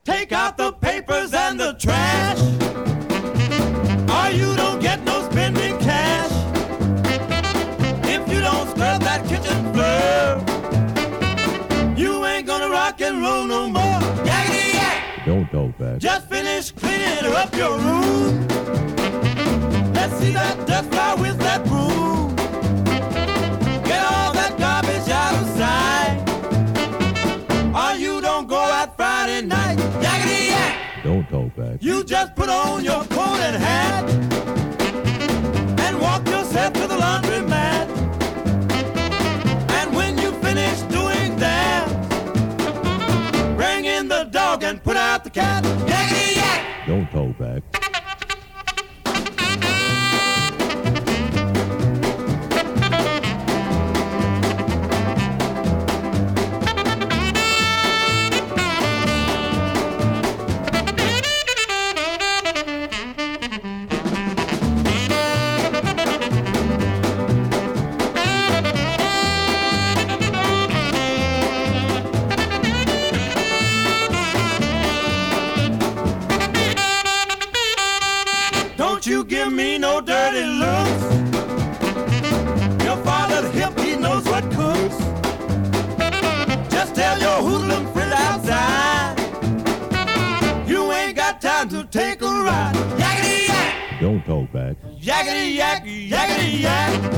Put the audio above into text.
Take out the papers and the trash, or you don't get no spending cash. If you don't scrub that kitchen floor, you ain't gonna rock and roll no more. Yakety yak! Don't talk back. Just finish cleaning up your room. Let's see that dust fly with that broom. Get all that garbage out of sight, or you don't go out Friday night. Yakety yak! Don't talk back. You just put on your coat and hat and walk yourself to the laundromat. And when you finish doing that, bring in the dog and put out the cat. Yakety yak! Don't talk back. Don't you give me no dirty looks. Your father's hip, he knows what cooks. Just tell your hoodlum friend outside, you ain't got time to take a ride. Yakety yak! Don't talk back. Yakety yak, yakety yak.